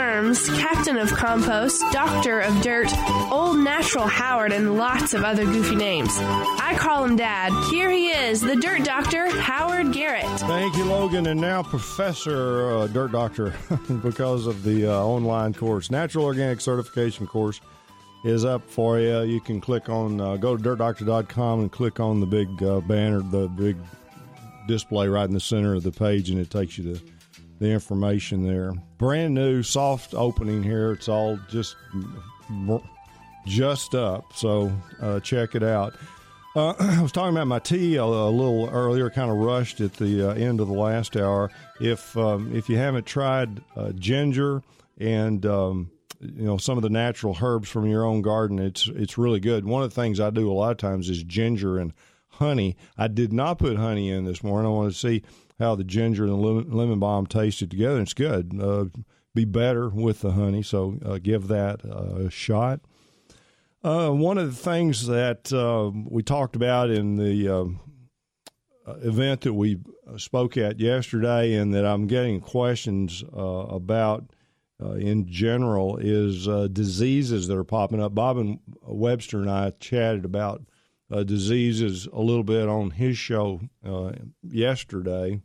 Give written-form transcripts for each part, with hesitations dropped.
worms, captain of compost, doctor of dirt, old natural Howard, and lots of other goofy names. I call him Dad. Here he is, the Dirt Doctor, Howard Garrett. Thank you, Logan, and now Professor Dirt Doctor, because of the online course. Natural Organic Certification course is up for you. You can click on, go to dirtdoctor.com and click on the big banner, the big display right in the center of the page, and it takes you to the information there. Brand new, soft opening here. It's all just up, so check it out. I was talking about my tea a little earlier, kind of rushed at the end of the last hour. If you haven't tried ginger and some of the natural herbs from your own garden, it's really good. One of the things I do a lot of times is ginger and honey. I did not put honey in this morning. I wanted to see how the ginger and the lemon balm tasted together. And it's good. Be better with the honey, so give that a shot. One of the things that we talked about in the event that we spoke at yesterday and that I'm getting questions about in general is diseases that are popping up. Bob and Webster and I chatted about diseases a little bit on his show yesterday.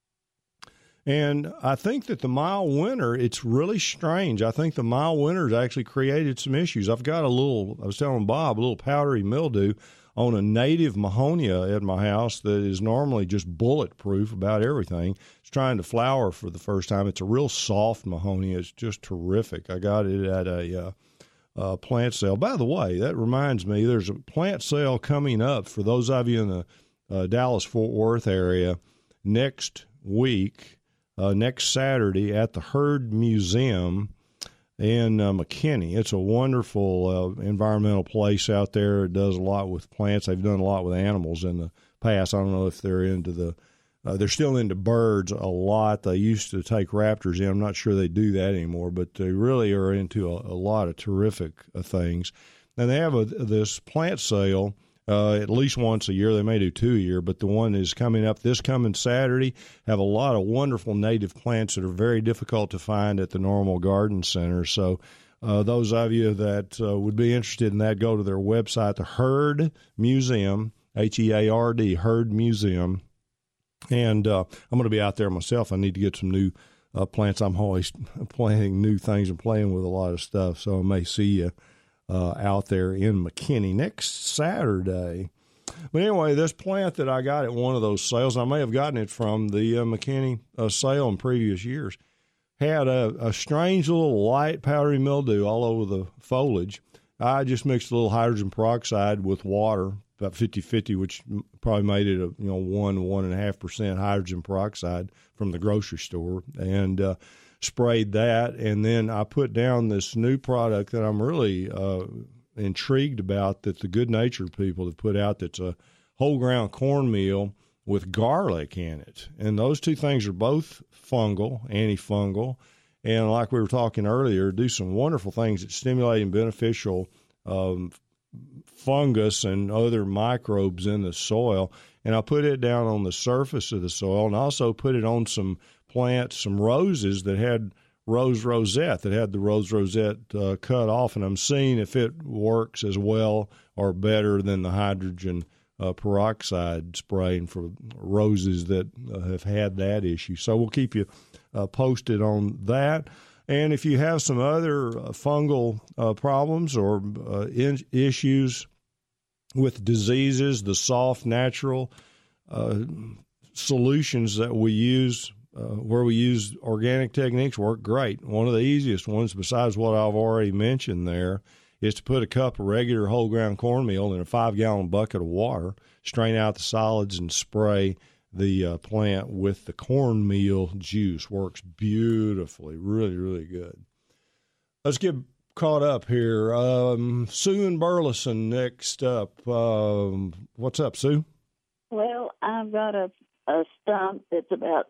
And I think that the mild winter, it's really strange. I think the mild winter has actually created some issues. I've got I was telling Bob, a little powdery mildew on a native Mahonia at my house that is normally just bulletproof about everything. It's trying to flower for the first time. It's a real soft Mahonia. It's just terrific. I got it at a plant sale. By the way, that reminds me, there's a plant sale coming up for those of you in the Dallas-Fort Worth area next week. Next Saturday at the Herd Museum in McKinney. It's a wonderful environmental place out there. It does a lot with plants. They've done a lot with animals in the past. I don't know if they're into they're still into birds a lot. They used to take raptors in. I'm not sure they do that anymore, but they really are into a lot of terrific things. And they have this plant sale at least once a year. They may do 2 a year, but the one is coming up this coming Saturday. Have a lot of wonderful native plants that are very difficult to find at the normal garden center. So those of you that would be interested in that, go to their website, the Herd Museum, Heard, Herd Museum. And I'm going to be out there myself. I need to get some new plants. I'm always planting new things and playing with a lot of stuff, so I may see you out there in McKinney next Saturday. But anyway, this plant that I got at one of those sales, I may have gotten it from the McKinney sale in previous years, had a strange little light powdery mildew all over the foliage. I just mixed a little hydrogen peroxide with water, about 50-50, which probably made it 1.5% hydrogen peroxide from the grocery store, and sprayed that, and then I put down this new product that I'm really intrigued about that the Good Natured people have put out. That's a whole ground cornmeal with garlic in it, and those two things are both fungal, antifungal, and like we were talking earlier, do some wonderful things that stimulate and beneficial fungus and other microbes in the soil. And I put it down on the surface of the soil, and also put it on some plants, some roses that had rose rosette, that had the rose rosette cut off, and I'm seeing if it works as well or better than the hydrogen peroxide spraying for roses that have had that issue. So we'll keep you posted on that. And if you have some other fungal problems or issues with diseases, the soft, natural solutions that we use, where we use organic techniques, work great. One of the easiest ones, besides what I've already mentioned there, is to put a cup of regular whole ground cornmeal in a 5-gallon bucket of water, strain out the solids, and spray the plant with the cornmeal juice. Works beautifully. Really, really good. Let's get caught up here. Sue in Burleson next up. What's up, Sue? Well, I've got a stump that's about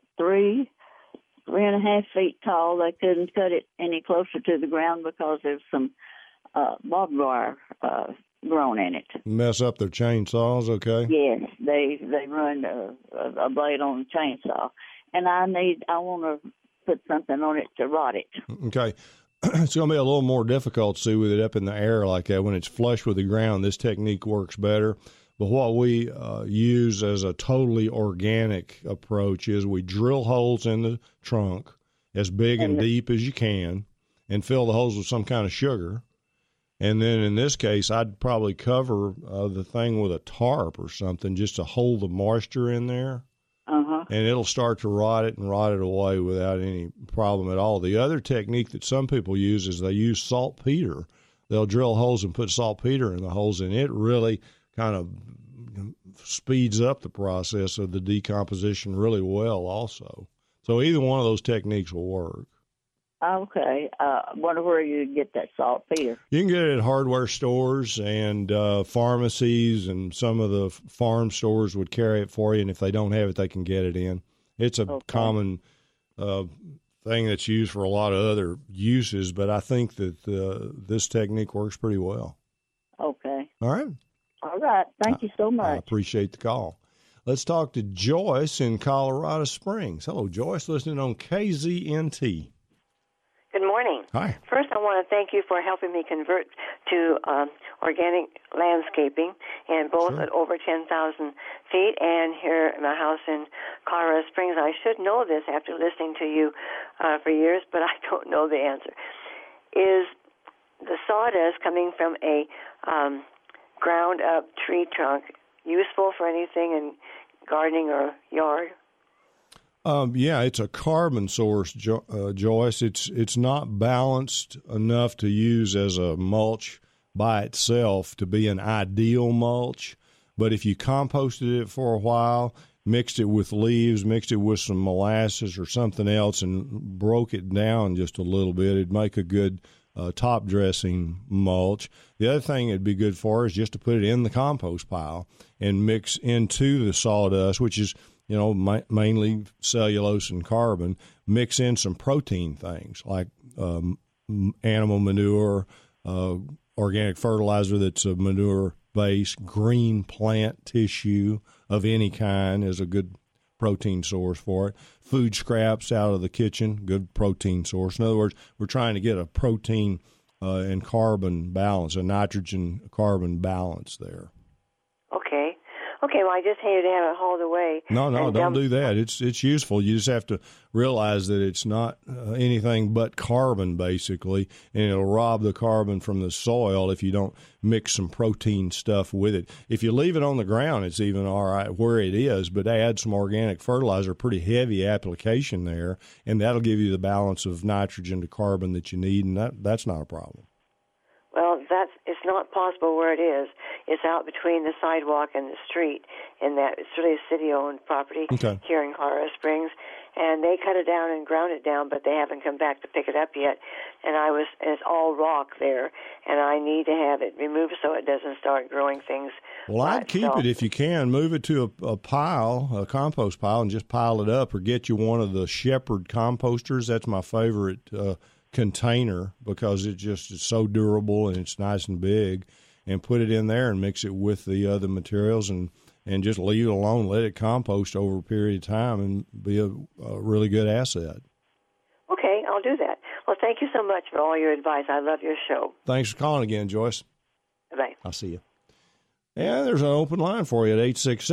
3.5 feet tall. They couldn't cut it any closer to the ground because there's some barbed wire grown in it. Mess up their chainsaws, okay? Yes, they ruined a blade on the chainsaw, and I want to put something on it to rot it. Okay. it's going to be a little more difficult to see with it up in the air like that. When it's flush with the ground, this technique works better. But what we use as a totally organic approach is we drill holes in the trunk as big and deep as you can and fill the holes with some kind of sugar. And then in this case, I'd probably cover the thing with a tarp or something just to hold the moisture in there. And it'll start to rot it away without any problem at all. The other technique that some people use is they use saltpeter. They'll drill holes and put saltpeter in the holes, and it really kind of speeds up the process of the decomposition really well also. So either one of those techniques will work. Okay. I wonder where you get that saltpeter. You can get it at hardware stores and pharmacies, and some of the farm stores would carry it for you, and if they don't have it, they can get it in. It's a common thing that's used for a lot of other uses, but I think that this technique works pretty well. Okay. All right. All right. Thank you so much. I appreciate the call. Let's talk to Joyce in Colorado Springs. Hello, Joyce, listening on KZNT. Good morning. Hi. First, I want to thank you for helping me convert to organic landscaping, and both at over 10,000 feet and here in my house in Colorado Springs. I should know this after listening to you for years, but I don't know the answer. Is the sawdust coming from a ground-up tree trunk useful for anything in gardening or yard? Yeah, it's a carbon source, Joyce. It's not balanced enough to use as a mulch by itself to be an ideal mulch. But if you composted it for a while, mixed it with leaves, mixed it with some molasses or something else, and broke it down just a little bit, it'd make a good top dressing mulch. The other thing it'd be good for is just to put it in the compost pile and mix into the sawdust, which is mainly cellulose and carbon, mix in some protein things like animal manure, organic fertilizer that's a manure base, green plant tissue of any kind is a good protein source for it. Food scraps out of the kitchen, good protein source. In other words, we're trying to get a protein and carbon balance, a nitrogen-carbon balance there. Okay, well, I just hated to have it hauled away. No, don't do that. It's useful. You just have to realize that it's not anything but carbon, basically, and it'll rob the carbon from the soil if you don't mix some protein stuff with it. If you leave it on the ground, it's even all right where it is, but add some organic fertilizer, pretty heavy application there, and that'll give you the balance of nitrogen to carbon that you need, and that's not a problem. Well, it's not possible where it is. It's out between the sidewalk and the street, and that it's really a city-owned property here in Colorado Springs. And they cut it down and ground it down, but they haven't come back to pick it up yet. And it's all rock there, and I need to have it removed so it doesn't start growing things. Well, I'd keep it if you can. Move it to a pile, a compost pile, and just pile it up, or get you one of the Shepherd composters. That's my favorite container because it just is so durable and it's nice and big, and put it in there and mix it with the other materials and just leave it alone. Let it compost over a period of time and be a really good asset. Okay, I'll do that. Well, thank you so much for all your advice. I love your show. Thanks for calling again, Joyce. Bye. I'll see you. And there's an open line for you at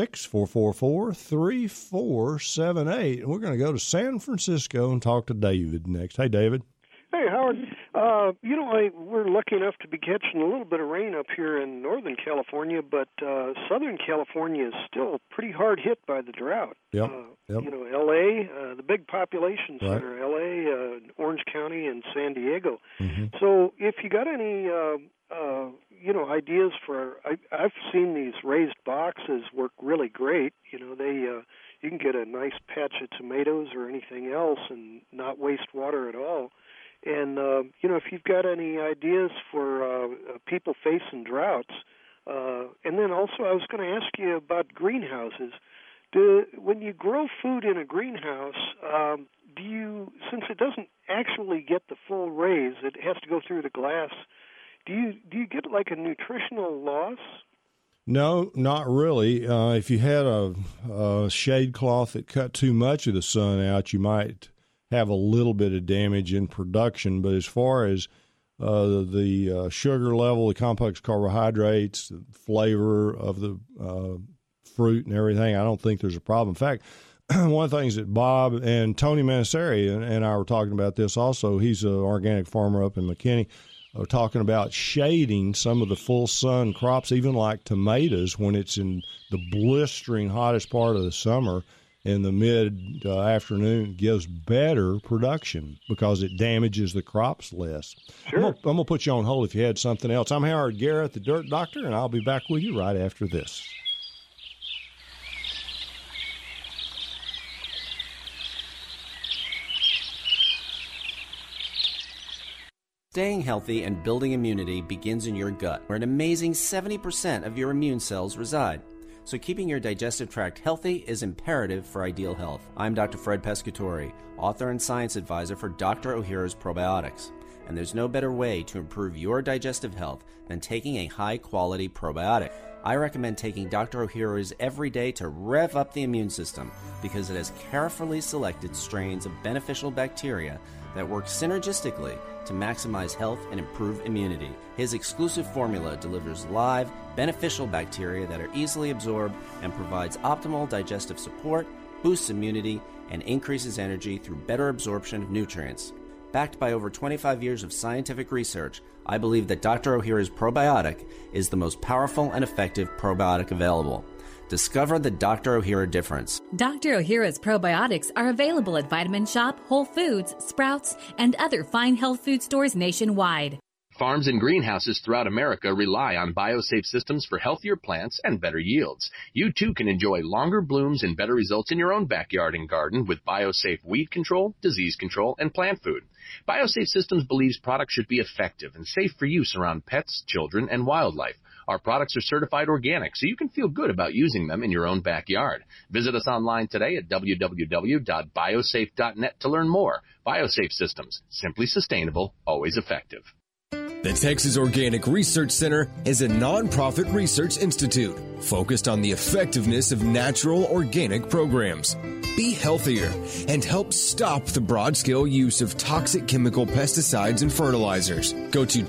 866-444-3478. And we're going to go to San Francisco and talk to David next. Hey, David. Hey, Howard. We're lucky enough to be catching a little bit of rain up here in Northern California, but Southern California is still pretty hard hit by the drought. Yep. L.A., the big population center, right. L.A., Orange County, and San Diego. Mm-hmm. So if you got any, ideas for, I've seen these raised boxes work really great. You can get a nice patch of tomatoes or anything else and not waste water at all. And, if you've got any ideas for people facing droughts, and then also I was going to ask you about greenhouses. When you grow food in a greenhouse, since it doesn't actually get the full raise, it has to go through the glass, do you get like a nutritional loss? No, not really. If you had a shade cloth that cut too much of the sun out, you might have a little bit of damage in production. But as far as the sugar level, the complex carbohydrates, the flavor of the fruit and everything, I don't think there's a problem. In fact, one of the things that Bob and Tony Manasari and I were talking about this also, he's an organic farmer up in McKinney, talking about shading some of the full sun crops, even like tomatoes, when it's in the blistering hottest part of the summer in the mid afternoon, gives better production because it damages the crops less. Sure. I'm going to put you on hold if you had something else. I'm Howard Garrett, the Dirt Doctor, and I'll be back with you right after this. Staying healthy and building immunity begins in your gut, where an amazing 70% of your immune cells reside. So keeping your digestive tract healthy is imperative for ideal health. I'm Dr. Fred Pescatore, author and science advisor for Dr. Ohhira's Probiotics. And there's no better way to improve your digestive health than taking a high-quality probiotic. I recommend taking Dr. Ohhira's every day to rev up the immune system because it has carefully selected strains of beneficial bacteria that work synergistically to maximize health and improve immunity. His exclusive formula delivers live, beneficial bacteria that are easily absorbed and provides optimal digestive support, boosts immunity, and increases energy through better absorption of nutrients. Backed by over 25 years of scientific research, I believe that Dr. Ohhira's probiotic is the most powerful and effective probiotic available. Discover the Dr. Ohhira difference. Dr. Ohhira's probiotics are available at Vitamin Shop, Whole Foods, Sprouts, and other fine health food stores nationwide. Farms and greenhouses throughout America rely on BioSafe systems for healthier plants and better yields. You too can enjoy longer blooms and better results in your own backyard and garden with BioSafe weed control, disease control, and plant food. BioSafe Systems believes products should be effective and safe for use around pets, children, and wildlife. Our products are certified organic, so you can feel good about using them in your own backyard. Visit us online today at www.biosafe.net to learn more. BioSafe Systems, simply sustainable, always effective. The Texas Organic Research Center is a nonprofit research institute focused on the effectiveness of natural organic programs. Be healthier and help stop the broad-scale use of toxic chemical pesticides and fertilizers. Go to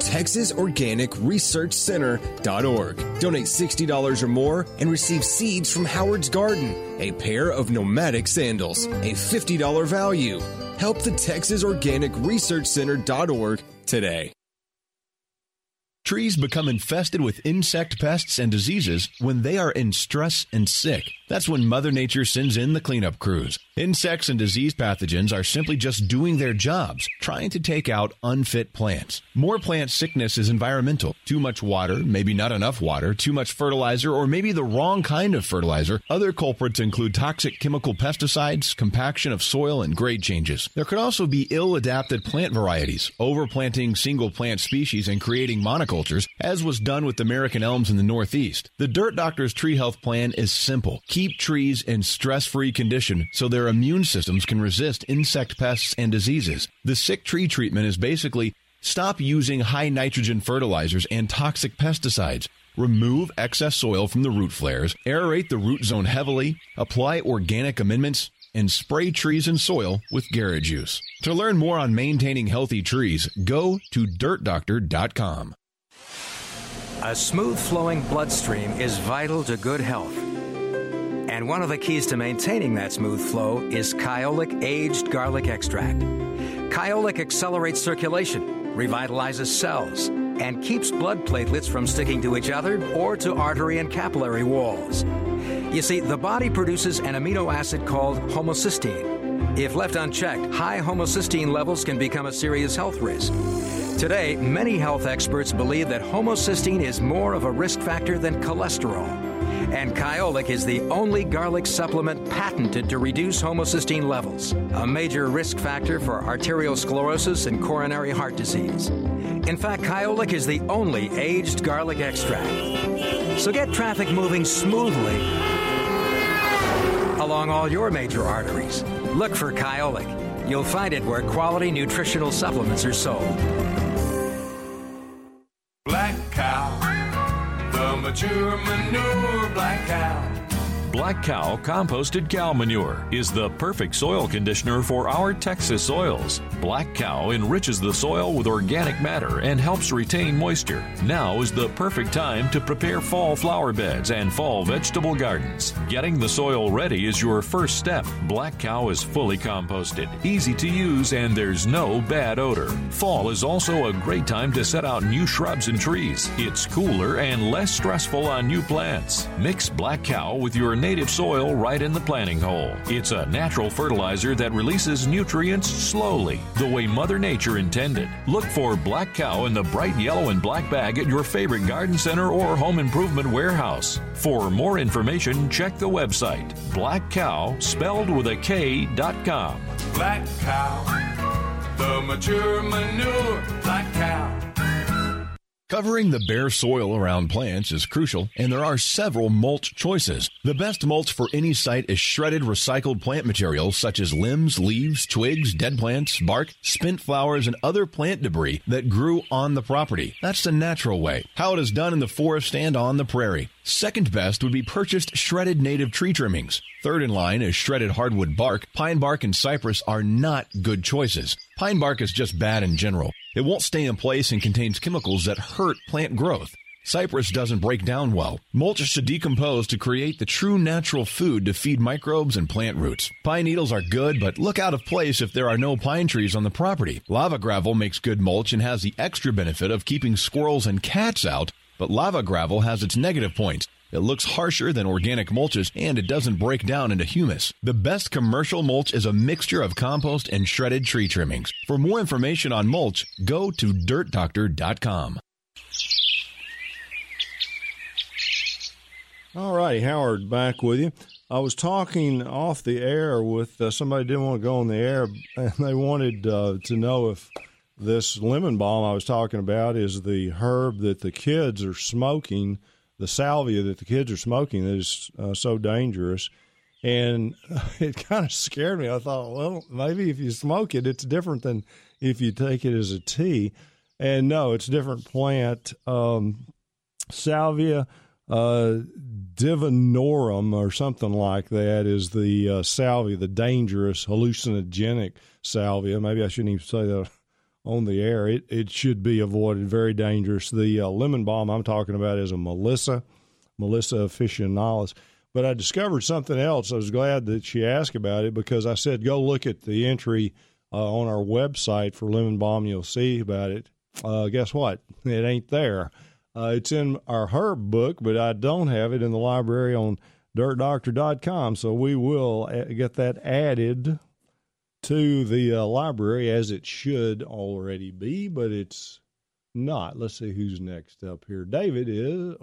TexasOrganicResearchCenter.org. Donate $60 or more and receive seeds from Howard's Garden, a pair of nomadic sandals, a $50 value. Help the TexasOrganicResearchCenter.org today. Trees become infested with insect pests and diseases when they are in stress and sick. That's when Mother Nature sends in the cleanup crews. Insects and disease pathogens are simply just doing their jobs, trying to take out unfit plants. More plant sickness is environmental. Too much water, maybe not enough water, too much fertilizer, or maybe the wrong kind of fertilizer. Other culprits include toxic chemical pesticides, compaction of soil, and grade changes. There could also be ill-adapted plant varieties, overplanting single plant species and creating monocultures, as was done with American elms in the Northeast. The Dirt Doctor's Tree Health Plan is simple. Keep trees in stress-free condition so their immune systems can resist insect pests and diseases. The sick tree treatment is basically stop using high nitrogen fertilizers and toxic pesticides. Remove excess soil from the root flares, aerate the root zone heavily, apply organic amendments, and spray trees and soil with Garrett juice. To learn more on maintaining healthy trees, go to dirtdoctor.com. A smooth-flowing bloodstream is vital to good health. And one of the keys to maintaining that smooth flow is Kyolic Aged Garlic Extract. Kyolic accelerates circulation, revitalizes cells, and keeps blood platelets from sticking to each other or to artery and capillary walls. You see, the body produces an amino acid called homocysteine. If left unchecked, high homocysteine levels can become a serious health risk. Today, many health experts believe that homocysteine is more of a risk factor than cholesterol. And Kyolic is the only garlic supplement patented to reduce homocysteine levels, a major risk factor for arterial sclerosis and coronary heart disease. In fact, Kyolic is the only aged garlic extract. So get traffic moving smoothly along all your major arteries. Look for Kyolic. You'll find it where quality nutritional supplements are sold. Black cow, the mature manure black cow. Black Cow Composted Cow Manure is the perfect soil conditioner for our Texas soils. Black Cow enriches the soil with organic matter and helps retain moisture. Now is the perfect time to prepare fall flower beds and fall vegetable gardens. Getting the soil ready is your first step. Black Cow is fully composted, easy to use, and there's no bad odor. Fall is also a great time to set out new shrubs and trees. It's cooler and less stressful on new plants. Mix Black Cow with your native soil right in the planting hole. It's a natural fertilizer that releases nutrients slowly, the way Mother Nature intended. Look for Black Cow in the bright yellow and black bag at your favorite garden center or home improvement warehouse. For more information, check the website, Black Cow, spelled with a K.com. Black Cow, the mature manure, Black Cow. Covering the bare soil around plants is crucial, and there are several mulch choices. The best mulch for any site is shredded recycled plant materials such as limbs, leaves, twigs, dead plants, bark, spent flowers, and other plant debris that grew on the property. That's the natural way, how it is done in the forest and on the prairie. Second best would be purchased shredded native tree trimmings. Third in line is shredded hardwood bark. Pine bark and cypress are not good choices. Pine bark is just bad in general. It won't stay in place and contains chemicals that hurt plant growth. Cypress doesn't break down well. Mulch should decompose to create the true natural food to feed microbes and plant roots. Pine needles are good, but look out of place if there are no pine trees on the property. Lava gravel makes good mulch and has the extra benefit of keeping squirrels and cats out, but lava gravel has its negative points. It looks harsher than organic mulches, and it doesn't break down into humus. The best commercial mulch is a mixture of compost and shredded tree trimmings. For more information on mulch, go to dirtdoctor.com. All right, Howard, back with you. I was talking off the air with somebody who didn't want to go on the air, and they wanted to know if this lemon balm I was talking about is the herb that the kids are smoking, the salvia that the kids are smoking that is so dangerous. And it kind of scared me. I thought, well, maybe if you smoke it, it's different than if you take it as a tea. And no, it's a different plant. Salvia divinorum or something like that is the salvia, the dangerous hallucinogenic salvia. Maybe I shouldn't even say that on the air. It should be avoided. Very dangerous. The lemon balm I'm talking about is a Melissa officinalis. But I discovered something else. I was glad that she asked about it because I said, go look at the entry on our website for lemon balm. You'll see about it. Guess what? It ain't there. It's in our herb book, but I don't have it in the library on dirtdoctor.com. So we will get that added to the library as it should already be, but it's not. Let's see who's next up here. David is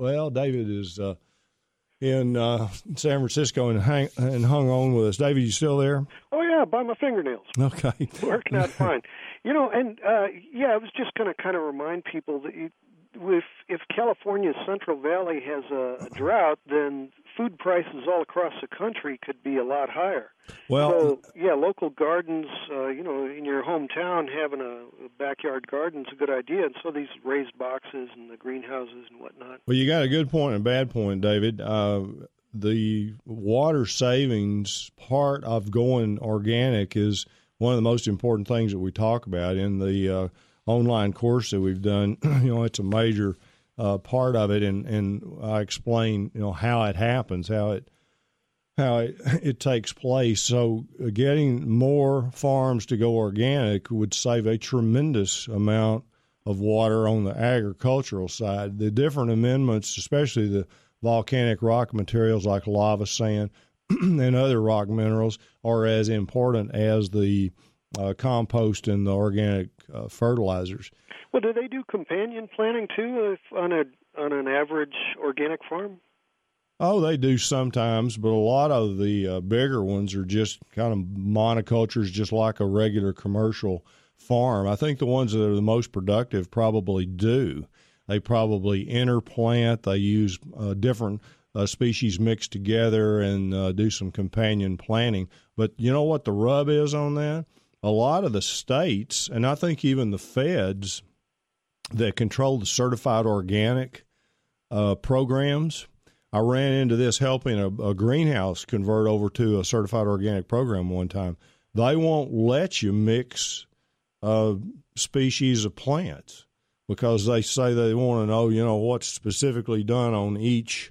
in San Francisco and hung on with us. David, you still there? Oh, yeah, by my fingernails. Okay. Working out fine. I was just going to kind of remind people that if California's Central Valley has a drought, then food prices all across the country could be a lot higher. Well, local gardens, in your hometown, having a backyard garden is a good idea, and so these raised boxes and the greenhouses and whatnot. Well, you got a good point and a bad point, David. The water savings part of going organic is one of the most important things that we talk about in the online course that we've done. It's a major part of it, and I explain, how it happens, how it takes place. So getting more farms to go organic would save a tremendous amount of water on the agricultural side. The different amendments, especially the volcanic rock materials like lava sand and other rock minerals, are as important as the compost and the organic fertilizers. Well, do they do companion planting too on an average organic farm? Oh, they do sometimes, but a lot of the bigger ones are just kind of monocultures, just like a regular commercial farm. I think the ones that are the most productive probably do. They probably interplant. They use different species mixed together and do some companion planting. But you know what the rub is on that? A lot of the states, and I think even the feds that control the certified organic programs, I ran into this helping a greenhouse convert over to a certified organic program one time. They won't let you mix species of plants because they say they want to know, what's specifically done on each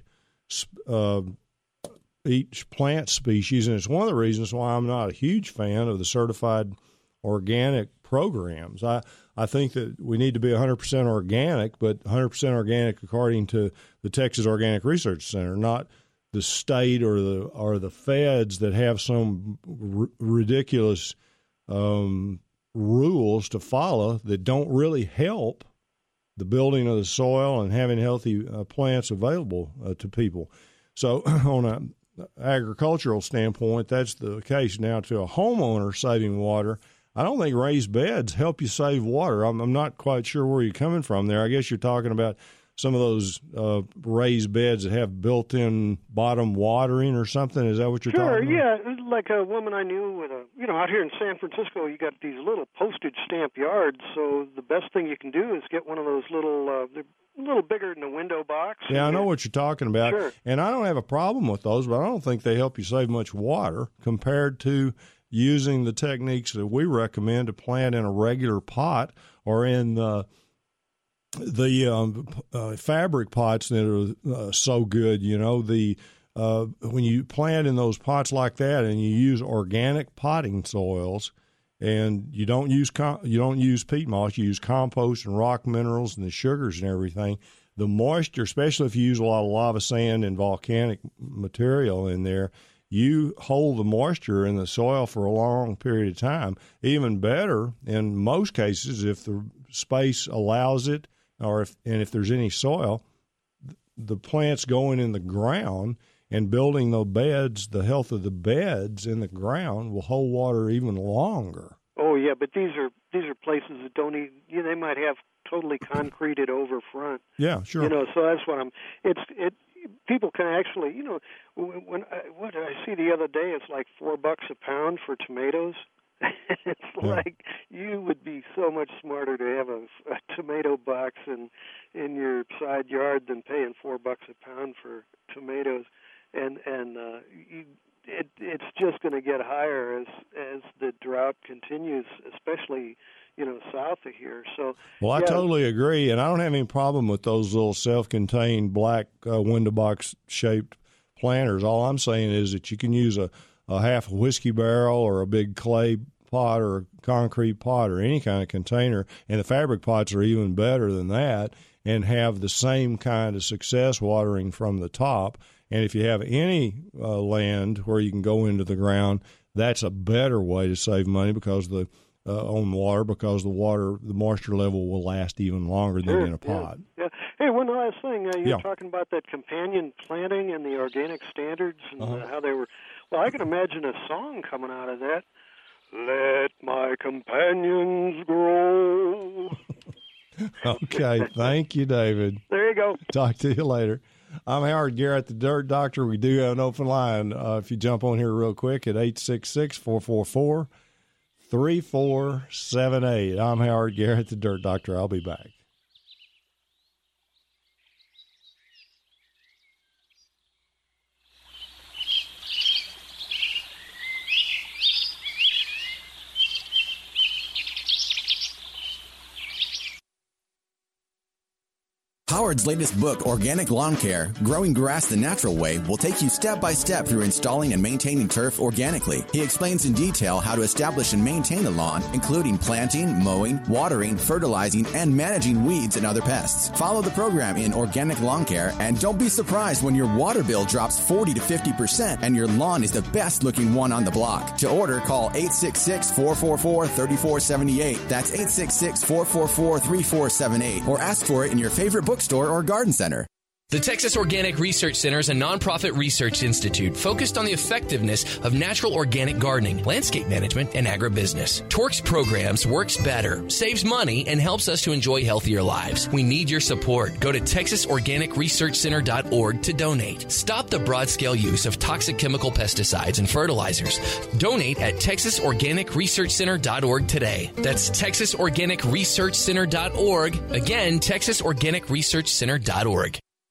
plant species. And it's one of the reasons why I'm not a huge fan of the certified organic programs. I think that we need to be 100% organic, but 100% organic according to the Texas Organic Research Center, not the state or the feds that have some ridiculous rules to follow that don't really help the building of the soil and having healthy plants available to people. So on an agricultural standpoint, that's the case. Now, to a homeowner saving water, I don't think raised beds help you save water. I'm not quite sure where you're coming from there. I guess you're talking about some of those raised beds that have built-in bottom watering or something. Is that what you're talking about? Sure, yeah. Like a woman I knew with out here in San Francisco, you got these little postage stamp yards. So the best thing you can do is get one of those little, they're a little bigger than a window box. Yeah, I know what you're talking about. Sure. And I don't have a problem with those, but I don't think they help you save much water compared to using the techniques that we recommend to plant in a regular pot or in the fabric pots that are so good. When you plant in those pots like that and you use organic potting soils and you don't use peat moss, you use compost and rock minerals and the sugars and everything, the moisture, especially if you use a lot of lava sand and volcanic material in there, you hold the moisture in the soil for a long period of time. Even better, in most cases, if the space allows it, if there's any soil, the plants going in the ground and building the beds, the health of the beds in the ground will hold water even longer. Oh yeah, but these are places that don't even. They might have totally concreted over front. Yeah, sure. So that's what people can actually, what did I see the other day? It's like $4 a pound for tomatoes. It's like you would be so much smarter to have a tomato box in your side yard than paying $4 a pound for tomatoes, and it's just going to get higher as the drought continues, especially south of here. So, I totally agree, and I don't have any problem with those little self-contained black window box shaped planters. All I'm saying is that you can use a half a whiskey barrel or a big clay pot or a concrete pot or any kind of container, and the fabric pots are even better than that, and have the same kind of success watering from the top. And if you have any land where you can go into the ground, that's a better way to save money because on water, because the moisture level will last even longer than in a pot. Yeah. Hey, one last thing. You were talking about that companion planting and the organic standards and how they were. Well, I can imagine a song coming out of that. Let my companions grow. Okay, thank you, David. There you go. Talk to you later. I'm Howard Garrett, the Dirt Doctor. We do have an open line. If you jump on here real quick at 866-444-3478. I'm Howard Garrett, the Dirt Doctor. I'll be back. Howard's latest book, Organic Lawn Care, Growing Grass the Natural Way, will take you step by step through installing and maintaining turf organically. He explains in detail how to establish and maintain a lawn, including planting, mowing, watering, fertilizing, and managing weeds and other pests. Follow the program in Organic Lawn Care, and don't be surprised when your water bill drops 40 to 50% and your lawn is the best looking one on the block. To order, call 866-444-3478. That's 866-444-3478. Or ask for it in your favorite bookstore or garden center. The Texas Organic Research Center is a nonprofit research institute focused on the effectiveness of natural organic gardening, landscape management, and agribusiness. Torque's programs works better, saves money, and helps us to enjoy healthier lives. We need your support. Go to TexasOrganicResearchCenter.org to donate. Stop the broad-scale use of toxic chemical pesticides and fertilizers. Donate at TexasOrganicResearchCenter.org today. That's TexasOrganicResearchCenter.org. Again, TexasOrganicResearchCenter.org.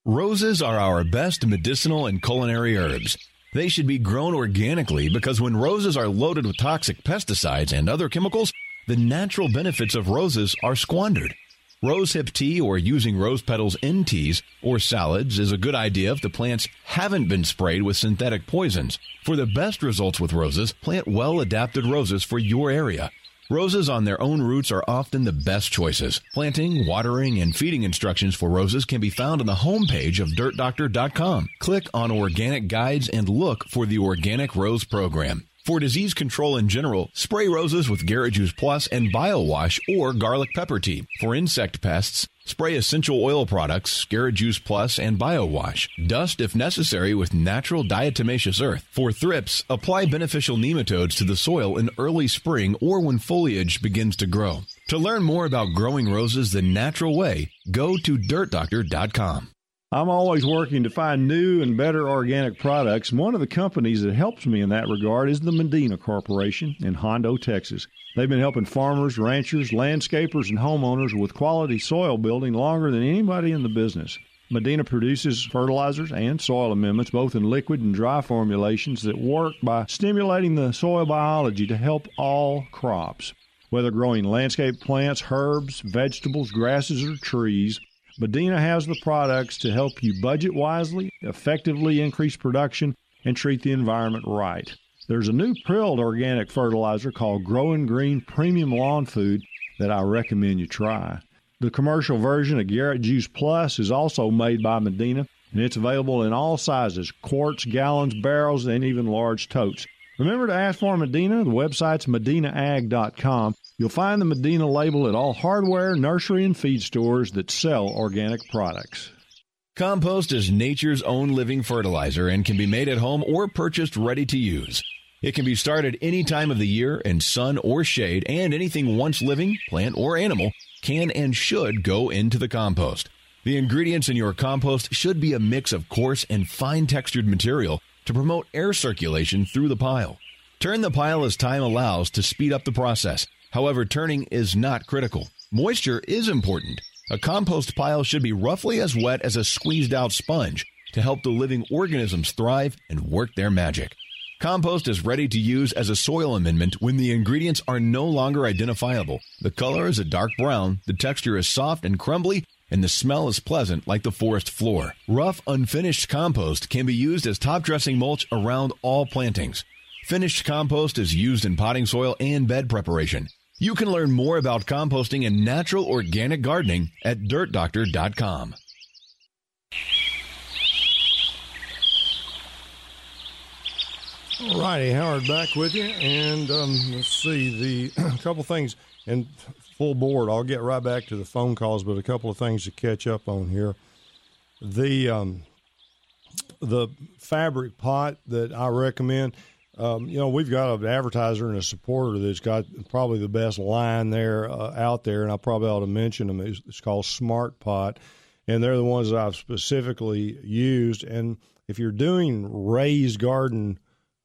Roses are our best medicinal and culinary herbs. They should be grown organically because when roses are loaded with toxic pesticides and other chemicals, the natural benefits of roses are squandered. Rosehip tea or using rose petals in teas or salads is a good idea if the plants haven't been sprayed with synthetic poisons. For the best results with roses, plant well-adapted roses for your area. Roses on their own roots are often the best choices. Planting, watering, and feeding instructions for roses can be found on the homepage of DirtDoctor.com. Click on Organic Guides and look for the Organic Rose Program. For disease control in general, spray roses with Garrett Juice Plus and BioWash or garlic pepper tea. For insect pests, spray essential oil products, Garrett Juice Plus and BioWash. Dust if necessary with natural diatomaceous earth. For thrips, apply beneficial nematodes to the soil in early spring or when foliage begins to grow. To learn more about growing roses the natural way, go to DirtDoctor.com. I'm always working to find new and better organic products. One of the companies that helps me in that regard is the Medina Corporation in Hondo, Texas. They've been helping farmers, ranchers, landscapers, and homeowners with quality soil building longer than anybody in the business. Medina produces fertilizers and soil amendments, both in liquid and dry formulations, that work by stimulating the soil biology to help all crops. Whether growing landscape plants, herbs, vegetables, grasses, or trees, Medina has the products to help you budget wisely, effectively increase production, and treat the environment right. There's a new prilled organic fertilizer called Growing Green Premium Lawn Food that I recommend you try. The commercial version of Garrett Juice Plus is also made by Medina, and it's available in all sizes, quarts, gallons, barrels, and even large totes. Remember to ask for Medina. The website's medinaag.com. You'll find the Medina label at all hardware, nursery, and feed stores that sell organic products. Compost is nature's own living fertilizer and can be made at home or purchased ready to use. It can be started any time of the year in sun or shade, and anything once living, plant or animal, can and should go into the compost. The ingredients in your compost should be a mix of coarse and fine-textured material to promote air circulation through the pile. Turn the pile as time allows to speed up the process. However, turning is not critical. Moisture is important. A compost pile should be roughly as wet as a squeezed-out sponge to help the living organisms thrive and work their magic. Compost is ready to use as a soil amendment when the ingredients are no longer identifiable. The color is a dark brown, the texture is soft and crumbly, and the smell is pleasant like the forest floor. Rough, unfinished compost can be used as top dressing mulch around all plantings. Finished compost is used in potting soil and bed preparation. You can learn more about composting and natural organic gardening at DirtDoctor.com. All righty, Howard back with you. And let's see, a couple things, and full board. I'll get right back to the phone calls, but a couple of things to catch up on here. The fabric pot that I recommend, we've got an advertiser and a supporter that's got probably the best line there out there, and I probably ought to mention them. It's called Smart Pot, and they're the ones that I've specifically used. And if you're doing raised gardening,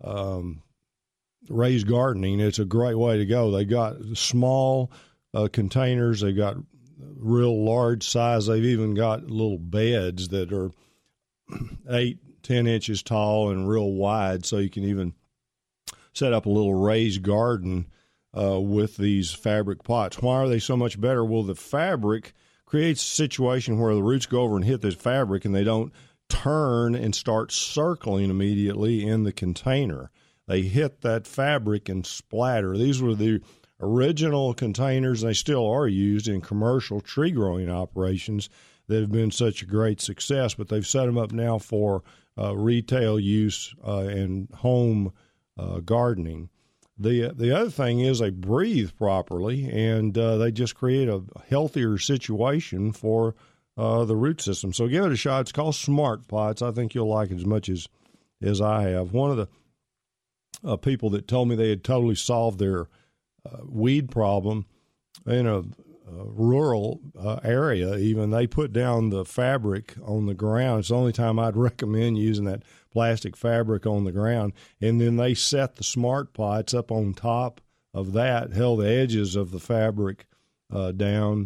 it's a great way to go. They got small containers. They've got real large size. They've even got little beds that are 8-10 inches tall and real wide, so you can even set up a little raised garden with these fabric pots. Why are they so much better? Well, the fabric creates a situation where the roots go over and hit the fabric, and they don't turn and start circling immediately in the container. They hit that fabric and splatter. These were the original containers, and they still are used in commercial tree growing operations that have been such a great success, but they've set them up now for retail use and home gardening. The other thing is they breathe properly, and they just create a healthier situation for the root system. So give it a shot. It's called Smart Pots. I think you'll like it as much as I have. One of the people that told me they had totally solved their weed problem in a rural area, even, they put down the fabric on the ground. It's the only time I'd recommend using that plastic fabric on the ground. And then they set the Smart Pots up on top of that, held the edges of the fabric down,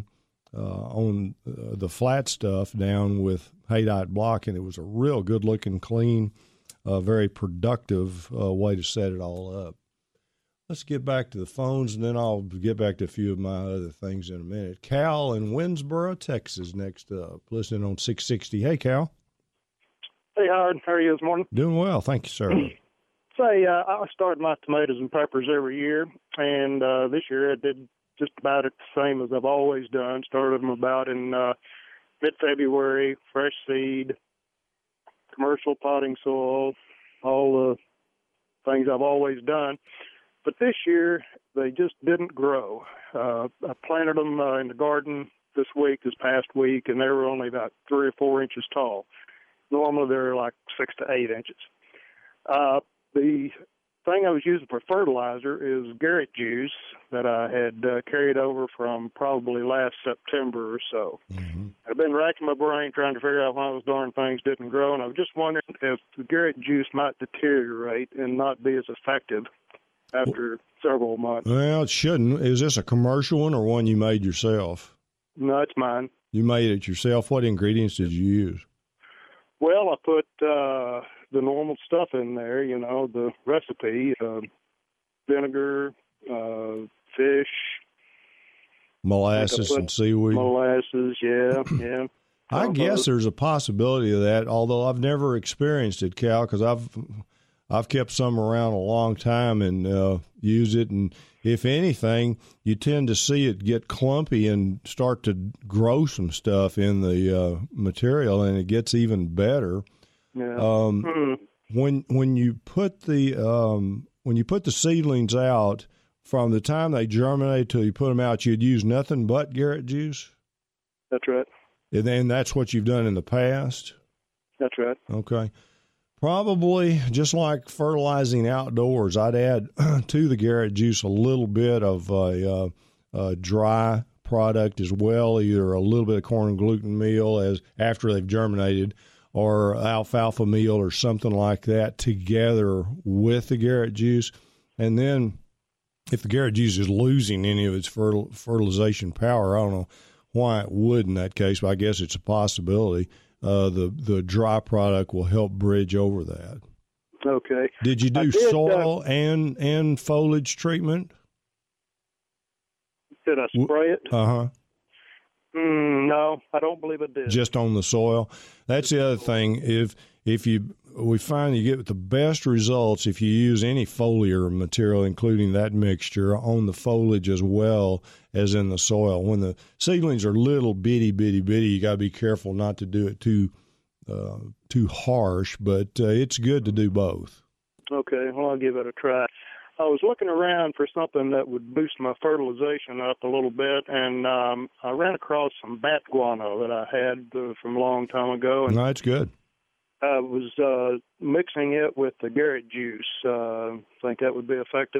on the flat stuff down with Haydite block, and it was a real good-looking, clean, very productive way to set it all up. Let's get back to the phones, and then I'll get back to a few of my other things in a minute. Cal in Winnsboro, Texas, next up, listening on 660. Hey, Cal. Hey, Howard. How are you this morning? Doing well. Thank you, sir. Say, I start my tomatoes and peppers every year, and this year I did just about it the same as I've always done. Started them about in mid-February, fresh seed, commercial potting soil, all the things I've always done. But this year, they just didn't grow. I planted them in the garden this past week, and they were only about 3 or 4 inches tall. Normally, they're like 6 to 8 inches. The thing I was using for fertilizer is Garrett juice that I had carried over from probably last September or so. Mm-hmm. I've been racking my brain trying to figure out why those darn things didn't grow, and I was just wondering if the Garrett juice might deteriorate and not be as effective after several months. Well, it shouldn't. Is this a commercial one or one you made yourself? No, it's mine. You made it yourself. What ingredients did you use? Well, I put the normal stuff in there, the recipe, vinegar, fish. Molasses and seaweed. Molasses, yeah. I guess there's a possibility of that, although I've never experienced it, Cal, because I've kept some around a long time and used it, and if anything, you tend to see it get clumpy and start to grow some stuff in the material, and it gets even better. Yeah. When you put the seedlings out, from the time they germinate till you put them out, you'd use nothing but Garrett juice? That's right. And then that's what you've done in the past? That's right. Okay. Probably just like fertilizing outdoors, I'd add to the Garrett juice a little bit of a dry product as well, either a little bit of corn and gluten meal as after they've germinated, or alfalfa meal or something like that together with the Garrett juice. And then if the Garrett juice is losing any of its fertilization power, I don't know why it would in that case, but I guess it's a possibility. The dry product will help bridge over that. Okay. Did you do soil and foliage treatment? Did I spray it? Uh-huh. No, I don't believe I did. Just on the soil. That's the other thing. We find you get the best results if you use any foliar material, including that mixture, on the foliage as well as in the soil. When the seedlings are little bitty, you got to be careful not to do it too harsh, but it's good to do both. Okay, well, I'll give it a try. I was looking around for something that would boost my fertilization up a little bit, and I ran across some bat guano that I had from a long time ago. And no, it's good. I was mixing it with the Garrett juice. Think that would be effective?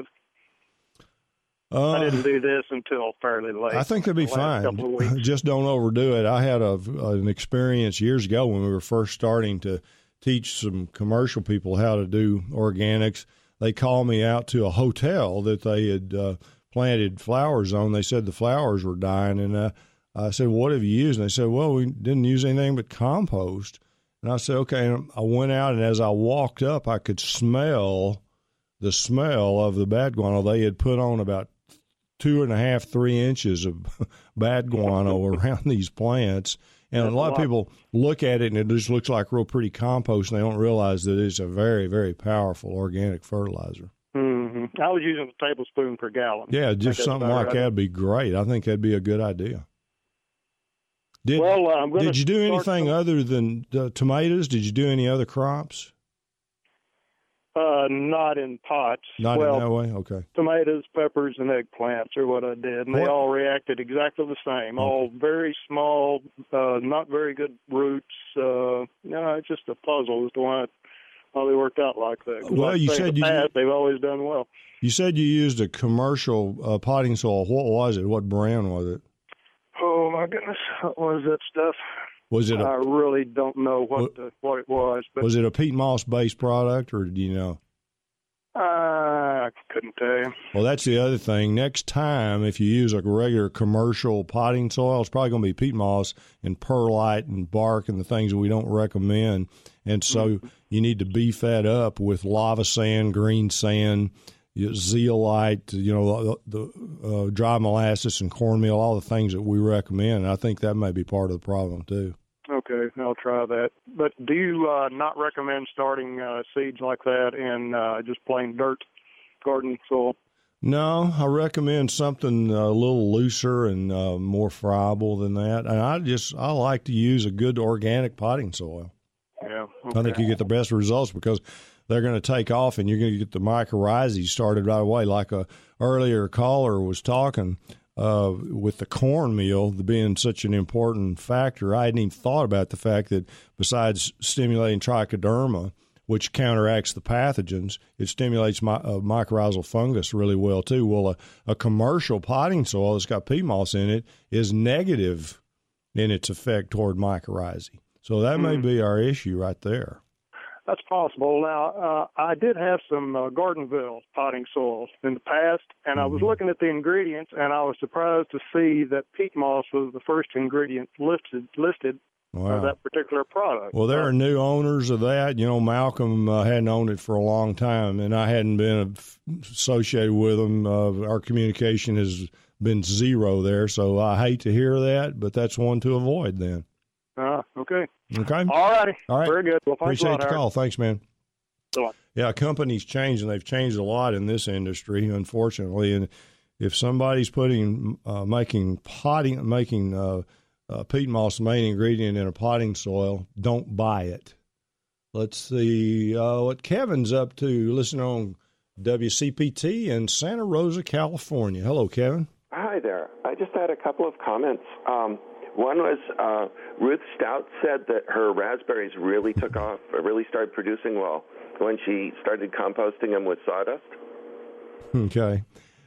I didn't do this until fairly late. I think that'd be fine. Just don't overdo it. I had an experience years ago when we were first starting to teach some commercial people how to do organics. They called me out to a hotel that they had planted flowers on. They said the flowers were dying, and I said, "What have you used?" And they said, "Well, we didn't use anything but compost." And I said, "Okay." And I went out, and as I walked up, I could smell the smell of the bat guano. They had put on about 2.5, 3 inches of bat guano around these plants. And a lot of people look at it, and it just looks like real pretty compost, and they don't realize that it's a very, very powerful organic fertilizer. Mm-hmm. I was using a tablespoon per gallon. Yeah, just something like that would be great. I think that'd be a good idea. Did you do anything other than tomatoes? Did you do any other crops? Not in pots. Not in that way? Okay. Tomatoes, peppers, and eggplants are what I did, and they all reacted exactly the same. Okay. All very small, not very good roots. It's just a puzzle as to why they worked out like that. Well, you said they've always done well. You said you used a commercial potting soil. What was it? What brand was it? Oh my goodness, what was that stuff? I really don't know what it was. But was it a peat moss based product, or do you know? I couldn't tell you. Well, that's the other thing. Next time, if you use a regular commercial potting soil, it's probably going to be peat moss and perlite and bark and the things that we don't recommend. And so you need to beef that up with lava sand, green sand, zeolite, the dry molasses and cornmeal, all the things that we recommend. And I think that may be part of the problem, too. Okay, I'll try that. But do you not recommend starting seeds like that in just plain dirt garden soil? No, I recommend something a little looser and more friable than that. And I like to use a good organic potting soil. Yeah, okay. I think you get the best results because they're going to take off and you're going to get the mycorrhizae started right away. Like a earlier caller was talking, with the cornmeal being such an important factor, I hadn't even thought about the fact that besides stimulating trichoderma, which counteracts the pathogens, it stimulates mycorrhizal fungus really well, too. Well, a commercial potting soil that's got peat moss in it is negative in its effect toward mycorrhizae. So that may be our issue right there. That's possible. Now, I did have some Gardenville potting soils in the past, and I was looking at the ingredients, and I was surprised to see that peat moss was the first ingredient listed for that particular product. Well, there are new owners of that. Malcolm hadn't owned it for a long time, and I hadn't been associated with them. Our communication has been zero there, so I hate to hear that, but that's one to avoid then. Okay. Okay. All righty. All right. Very good. Well, thanks Appreciate a lot, the call. Thanks, man. So Yeah, companies change, and they've changed a lot in this industry, unfortunately. And if somebody's making peat moss the main ingredient in a potting soil, don't buy it. Let's see what Kevin's up to. Listen on WCPT in Santa Rosa, California. Hello, Kevin. Hi there. I just had a couple of comments. One was Ruth Stout said that her raspberries really took off, really started producing well when she started composting them with sawdust. Okay.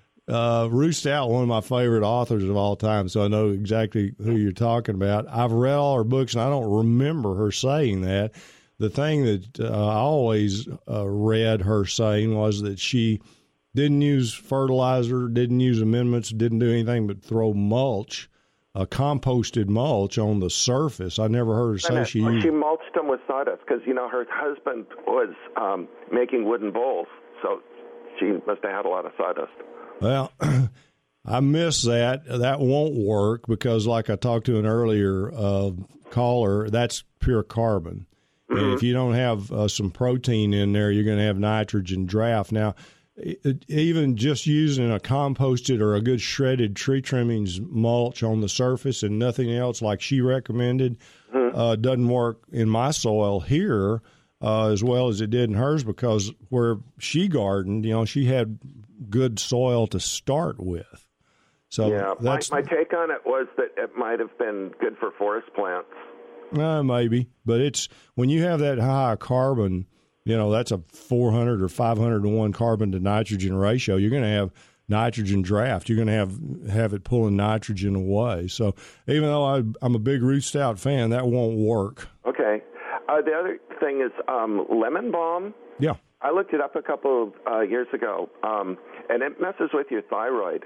Ruth Stout, one of my favorite authors of all time, so I know exactly who you're talking about. I've read all her books, and I don't remember her saying that. The thing that I always read her saying was that she didn't use fertilizer, didn't use amendments, didn't do anything but throw mulch, composted mulch on the surface. I never heard her say she used... She mulched them with sawdust because, her husband was making wooden bowls, so she must have had a lot of sawdust. Well, I miss that. That won't work because, like I talked to an earlier caller, that's pure carbon. Mm-hmm. And if you don't have some protein in there, you're going to have nitrogen draft. Now, even just using a composted or a good shredded tree trimmings mulch on the surface and nothing else like she recommended doesn't work in my soil here as well as it did in hers because where she gardened, she had good soil to start with. So yeah, that's my take on it was that it might have been good for forest plants. Maybe, but it's when you have that high carbon, that's a 400 or 500 to 1 carbon to nitrogen ratio. You're going to have nitrogen draft. You're going to have it pulling nitrogen away. So even though I'm a big Ruth Stout fan, that won't work. Okay. The other thing is lemon balm. Yeah. I looked it up a couple of years ago, and it messes with your thyroid.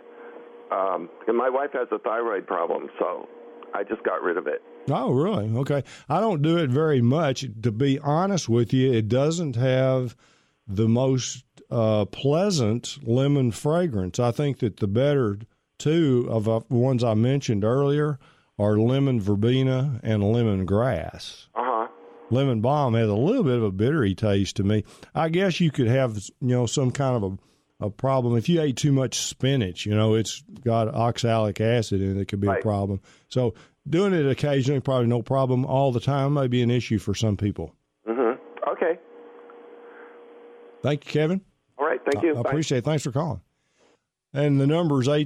And my wife has a thyroid problem, so I just got rid of it. Oh, really? Okay. I don't do it very much. To be honest with you, it doesn't have the most pleasant lemon fragrance. I think that the better two of the ones I mentioned earlier are lemon verbena and lemon grass. Uh-huh. Lemon balm has a little bit of a bittery taste to me. I guess you could have, some kind of a problem. If you ate too much spinach, it's got oxalic acid in it. It could be a problem. So doing it occasionally, probably no problem. All the time may be an issue for some people. Mm-hmm. Okay. Thank you, Kevin. All right. Thank you. I appreciate it. Thanks for calling. And the number is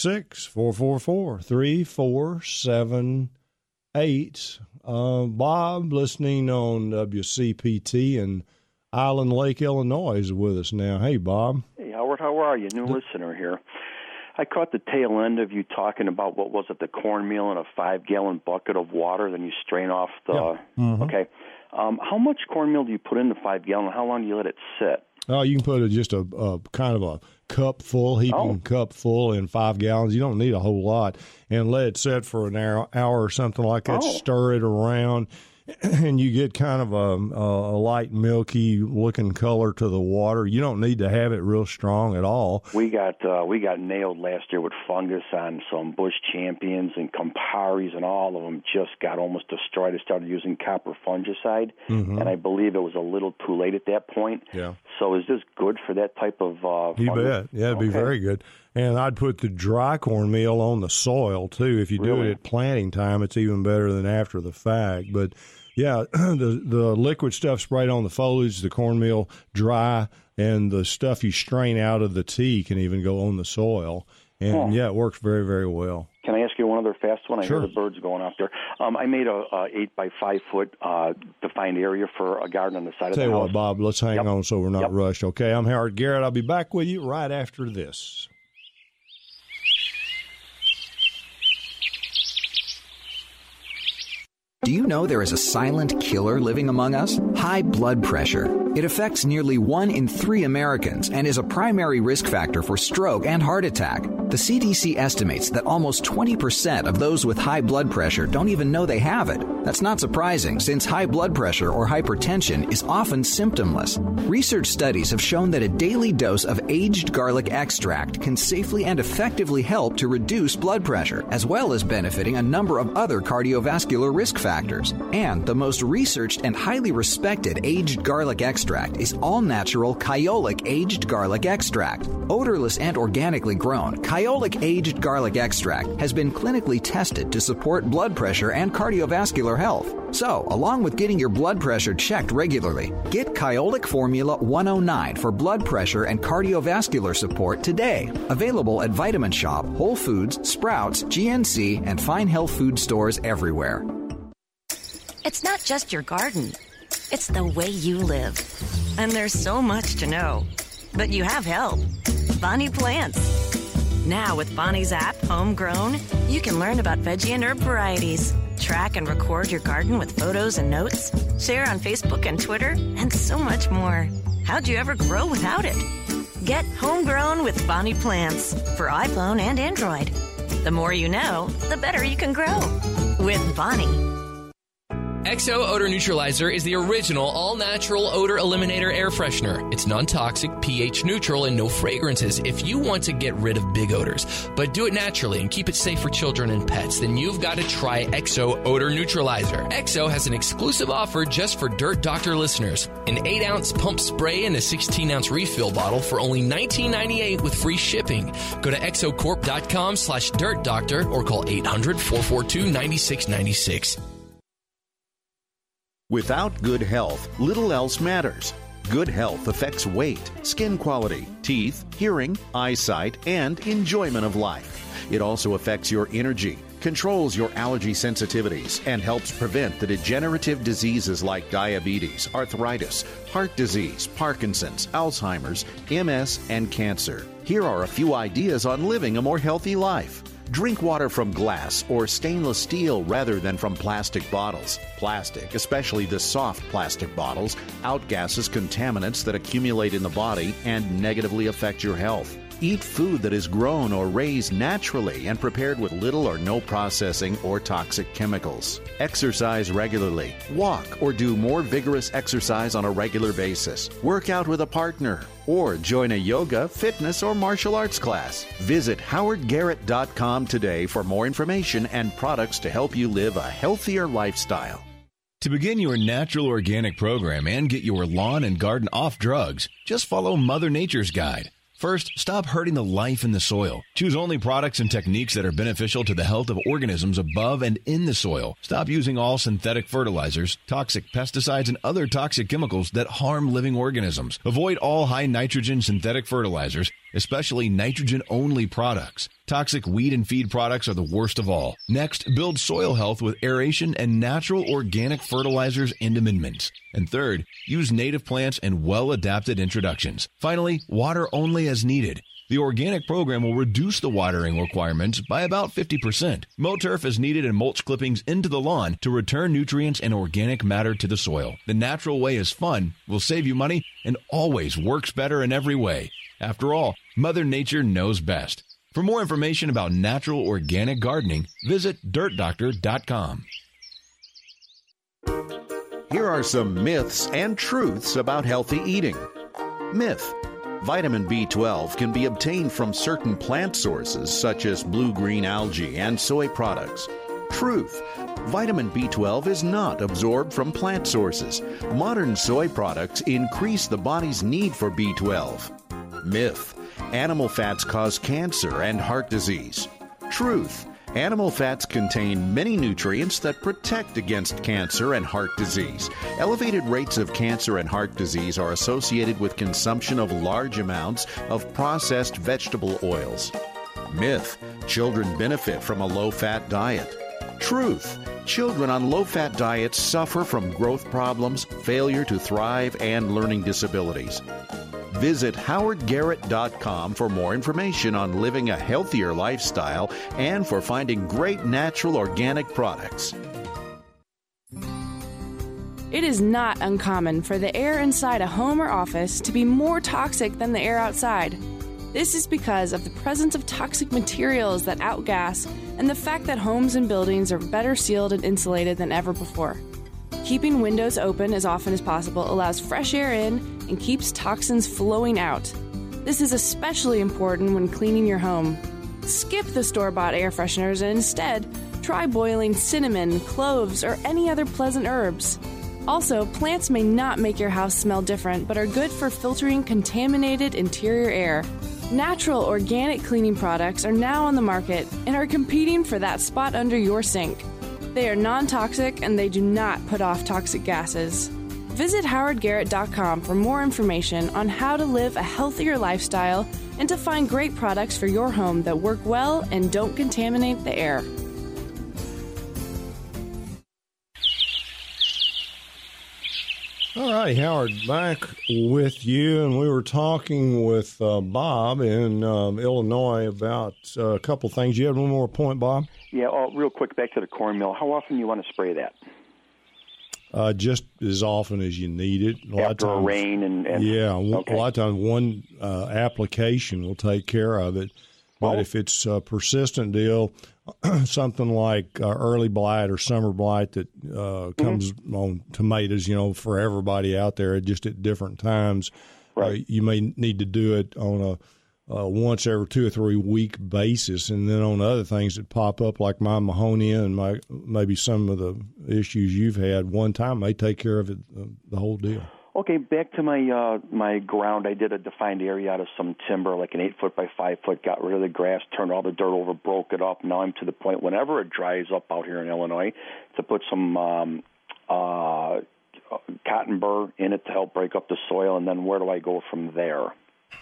866-444-3478. Bob, listening on WCPT in Island Lake, Illinois, is with us now. Hey, Bob. Hey, Howard, how are you? New listener here. I caught the tail end of you talking about, what was it, the cornmeal in a 5-gallon bucket of water, then you strain off the... Yeah. Mm-hmm. Okay. How much cornmeal do you put in the 5-gallon, and how long do you let it sit? Oh, you can put just a kind of a cup full, heaping cup full in 5 gallons. You don't need a whole lot. And let it set for an hour or something like that. Stir it around, and you get kind of a light, milky looking color to the water. You don't need to have it real strong at all. We got nailed last year with fungus on some Bush Champions and Camparis, and all of them just got almost destroyed. I started using copper fungicide, and I believe it was a little too late at that point. Yeah. So is this good for that type of You fungus? bet. Yeah, it'd be very good. And I'd put the dry cornmeal on the soil, too. If you do it at planting time, it's even better than after the fact. But, yeah, the liquid stuff sprayed on the foliage, the cornmeal dry, and the stuff you strain out of the tea can even go on the soil. And, yeah, it works very, very well. Can I ask you one other fast one? I Sure. hear the birds going out there. I made a 8 by 5 foot defined area for a garden on the side of the Tell you house. what, Bob, let's hang on so we're not rushed. Okay, I'm Howard Garrett. I'll be back with you right after this. Do you know there is a silent killer living among us? High blood pressure. It affects nearly 1 in 3 Americans and is a primary risk factor for stroke and heart attack. The CDC estimates that almost 20% of those with high blood pressure don't even know they have it. That's not surprising, since high blood pressure or hypertension is often symptomless. Research studies have shown that a daily dose of aged garlic extract can safely and effectively help to reduce blood pressure, as well as benefiting a number of other cardiovascular risk factors. And the most researched and highly respected aged garlic extract is all-natural Kyolic aged garlic extract. Odorless and organically grown, Kyolic aged garlic extract has been clinically tested to support blood pressure and cardiovascular health. So, along with getting your blood pressure checked regularly, get Kyolic Formula 109 for blood pressure and cardiovascular support today. Available at Vitamin Shop, Whole Foods, Sprouts, GNC, and fine health food stores everywhere. It's not just your garden. It's the way you live. And there's so much to know. But you have help. Bonnie Plants. Now with Bonnie's app, Homegrown, you can learn about veggie and herb varieties, track and record your garden with photos and notes, share on Facebook and Twitter, and so much more. How'd you ever grow without it? Get Homegrown with Bonnie Plants for iPhone and Android. The more you know, the better you can grow. With Bonnie. XO Odor Neutralizer is the original all-natural odor eliminator air freshener. It's non-toxic, pH neutral, and no fragrances. If you want to get rid of big odors, but do it naturally and keep it safe for children and pets, then you've got to try XO Odor Neutralizer. XO has an exclusive offer just for Dirt Doctor listeners. An 8-ounce pump spray and a 16-ounce refill bottle for only $19.98 with free shipping. Go to exocorp.com/dirtdoctor or call 800-442-9696. Without good health, little else matters. Good health affects weight, skin quality, teeth, hearing, eyesight, and enjoyment of life. It also affects your energy, controls your allergy sensitivities, and helps prevent the degenerative diseases like diabetes, arthritis, heart disease, Parkinson's, Alzheimer's, MS, and cancer. Here are a few ideas on living a more healthy life. Drink water from glass or stainless steel rather than from plastic bottles. Plastic, especially the soft plastic bottles, outgasses contaminants that accumulate in the body and negatively affect your health. Eat food that is grown or raised naturally and prepared with little or no processing or toxic chemicals. Exercise regularly. Walk or do more vigorous exercise on a regular basis. Work out with a partner or join a yoga, fitness, or martial arts class. Visit howardgarrett.com today for more information and products to help you live a healthier lifestyle. To begin your natural organic program and get your lawn and garden off drugs, just follow Mother Nature's guide. First, stop hurting the life in the soil. Choose only products and techniques that are beneficial to the health of organisms above and in the soil. Stop using all synthetic fertilizers, toxic pesticides, and other toxic chemicals that harm living organisms. Avoid all high nitrogen synthetic fertilizers, especially nitrogen-only products. Toxic weed and feed products are the worst of all. Next, build soil health with aeration and natural organic fertilizers and amendments. And third, use native plants and well-adapted introductions. Finally, water only as needed. The organic program will reduce the watering requirements by about 50%. Moturf is needed in mulch clippings into the lawn to return nutrients and organic matter to the soil. The natural way is fun, will save you money, and always works better in every way. After all, Mother Nature knows best. For more information about natural organic gardening, visit dirtdoctor.com. Here are some myths and truths about healthy eating. Myth: vitamin B12 can be obtained from certain plant sources such as blue-green algae and soy products. Truth: vitamin B12 is not absorbed from plant sources. Modern soy products increase the body's need for B12. Myth: animal fats cause cancer and heart disease. Truth: animal fats contain many nutrients that protect against cancer and heart disease. Elevated rates of cancer and heart disease are associated with consumption of large amounts of processed vegetable oils. Myth: children benefit from a low-fat diet. Truth: children on low-fat diets suffer from growth problems, failure to thrive, and learning disabilities. Visit howardgarrett.com for more information on living a healthier lifestyle and for finding great natural organic products. It is not uncommon for the air inside a home or office to be more toxic than the air outside. This is because of the presence of toxic materials that outgas and the fact that homes and buildings are better sealed and insulated than ever before. Keeping windows open as often as possible allows fresh air in and keeps toxins flowing out. This is especially important when cleaning your home. Skip the store-bought air fresheners and instead try boiling cinnamon, cloves, or any other pleasant herbs. Also, plants may not make your house smell different, but are good for filtering contaminated interior air. Natural organic cleaning products are now on the market and are competing for that spot under your sink. They are non-toxic and they do not put off toxic gases. Visit howardgarrett.com for more information on how to live a healthier lifestyle and to find great products for your home that work well and don't contaminate the air. All right, Howard, back with you, and we were talking with Bob in Illinois about a couple things. You had one more point, Bob? Yeah, real quick, back to the cornmeal. How often do you want to spray that? Just as often as you need it. After a rain and yeah, okay. A lot of times one application will take care of it. But if it's a persistent deal, something like early blight or summer blight that comes on tomatoes, for everybody out there, just at different times, you may need to do it on a once every 2 or 3 week basis. And then on other things that pop up, like my Mahonia and maybe some of the issues you've had, one time may take care of it, the whole deal. Okay, back to my my ground. I did a defined area out of some timber, like an 8-foot by 5-foot, got rid of the grass, turned all the dirt over, broke it up. Now I'm to the point, whenever it dries up out here in Illinois, to put some cotton burr in it to help break up the soil, and then where do I go from there?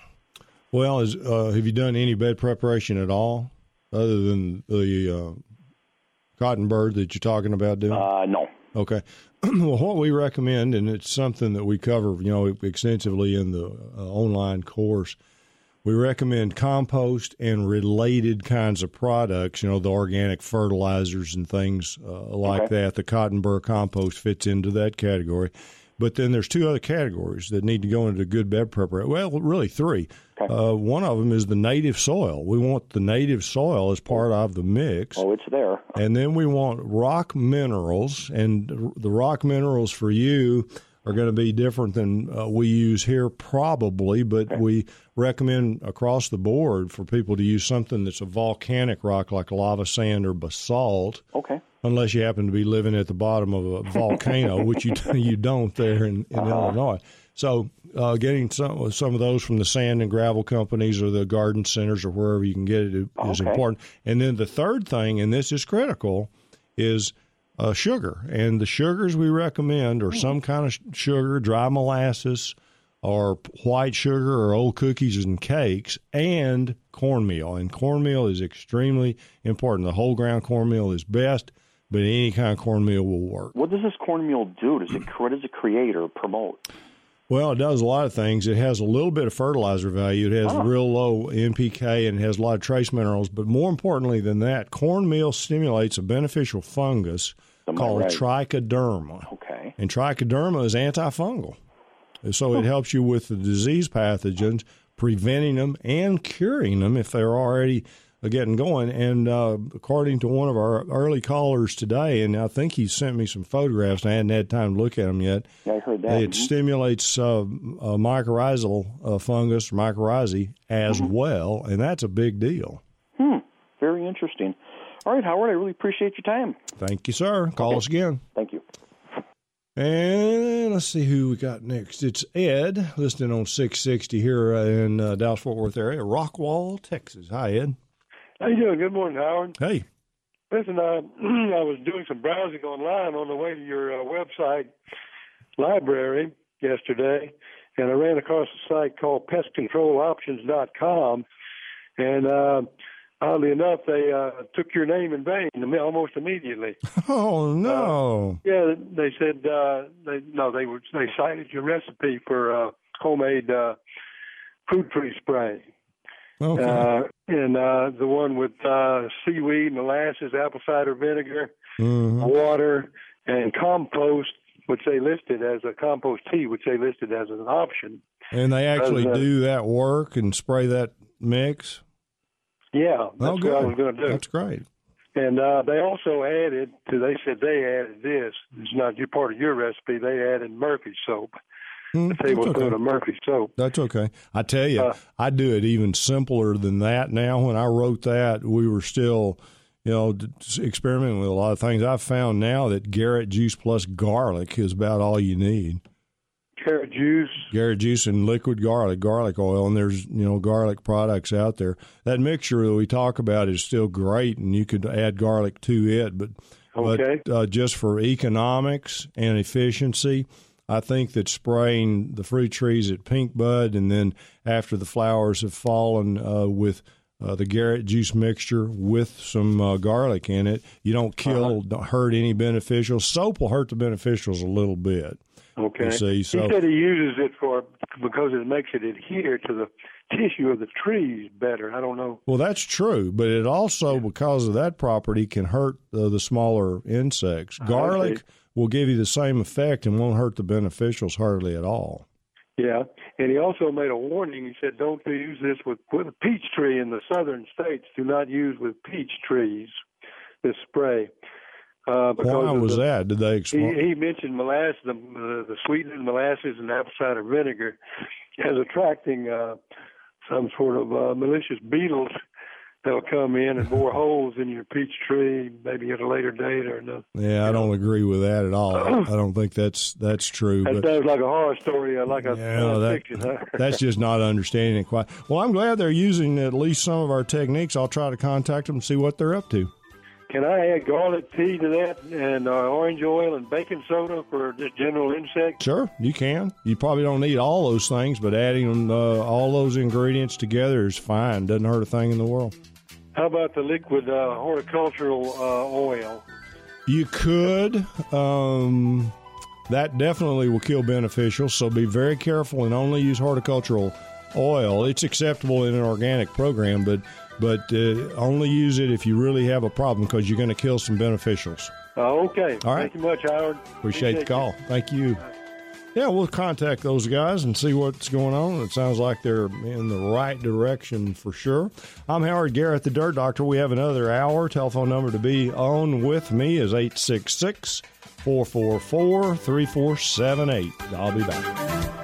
Well, have you done any bed preparation at all, other than the cotton burr that you're talking about doing? No. Okay. Well, what we recommend, and it's something that we cover, extensively in the online course, we recommend compost and related kinds of products, the organic fertilizers and things like that. The cotton burr compost fits into that category. But then there's 2 other categories that need to go into good bed preparation. Well, really 3. One of them is the native soil. We want the native soil as part of the mix. Oh, it's there. And then we want rock minerals, and the rock minerals for you are going to be different than we use here probably, but we recommend across the board for people to use something that's a volcanic rock like lava sand or basalt. Okay. Unless you happen to be living at the bottom of a volcano, which you don't there in Illinois. So getting some of those from the sand and gravel companies or the garden centers or wherever you can get it is important. And then the third thing, and this is critical, is sugar. And the sugars we recommend are some kind of sugar, dry molasses, or white sugar, or old cookies and cakes, and cornmeal. And cornmeal is extremely important. The whole ground cornmeal is best, but any kind of cornmeal will work. What does this cornmeal do? What does it create or promote? Well, it does a lot of things. It has a little bit of fertilizer value. It has real low NPK, and it has a lot of trace minerals. But more importantly than that, cornmeal stimulates a beneficial fungus called trichoderma. Okay. And trichoderma is antifungal. So it helps you with the disease pathogens, preventing them and curing them if they're already getting going. And according to one of our early callers today, and I think he sent me some photographs, and I hadn't had time to look at them yet. Yeah, I heard that. It stimulates mycorrhizal fungus, mycorrhizae, as well, and that's a big deal. Very interesting. All right, Howard, I really appreciate your time. Thank you, sir. Call us again. Thank you. And let's see who we got next. It's Ed, listening on 660 here in Dallas-Fort Worth area, Rockwall, Texas. Hi, Ed. How you doing? Good morning, Howard. Hey. Listen, I was doing some browsing online on the way to your website library yesterday, and I ran across a site called PestControlOptions.com, and oddly enough, they took your name in vain almost immediately. Oh no! Yeah, they said they cited your recipe for homemade fruit tree spray. Okay. And the one with seaweed, molasses, apple cider vinegar, water, and compost, which they listed as a compost tea, which they listed as an option. And they actually do that work and spray that mix? Yeah, that's what I was going to do. That's great. And they also added, they said they added this. It's not part of your recipe. They added Murphy soap. The tablespoon of Murphy soap. That's okay. I tell you, I do it even simpler than that now. When I wrote that, we were still, experimenting with a lot of things. I've found now that Garrett juice plus garlic is about all you need. Garrett juice and liquid garlic oil, and there's garlic products out there. That mixture that we talk about is still great, and you could add garlic to it. But just for economics and efficiency, I think that spraying the fruit trees at pink bud, and then after the flowers have fallen with the Garrett juice mixture with some garlic in it, you don't hurt any beneficials. Soap will hurt the beneficials a little bit. Okay. You see, he said he uses it because it makes it adhere to the tissue of the trees better. I don't know. Well, that's true, but it also, because of that property, can hurt the smaller insects. Garlic will give you the same effect and won't hurt the beneficials hardly at all. Yeah, and he also made a warning. He said, don't use this with a peach tree in the southern states. Do not use with peach trees this spray. Why was that? Did they explain? He mentioned molasses, the sweetened molasses and apple cider vinegar as attracting some sort of malicious beetles that'll come in and bore holes in your peach tree, maybe at a later date or no. Yeah, I don't agree with that at all. I don't think that's true. That sounds like a horror story, like a fiction. Huh? That's just not understanding it quite. Well, I'm glad they're using at least some of our techniques. I'll try to contact them and see what they're up to. Can I add garlic tea to that and orange oil and baking soda for just general insects? Sure, you can. You probably don't need all those things, but adding them, all those ingredients together is fine. Doesn't hurt a thing in the world. How about the liquid horticultural oil? You could. That definitely will kill beneficials, so be very careful and only use horticultural oil. It's acceptable in an organic program, but only use it if you really have a problem, because you're going to kill some beneficials. Okay. All right. Thank you much, Howard. Appreciate the call. Thank you. Yeah, we'll contact those guys and see what's going on. It sounds like they're in the right direction for sure. I'm Howard Garrett, the Dirt Doctor. We have another hour. Telephone number to be on with me is 866-444-3478. I'll be back.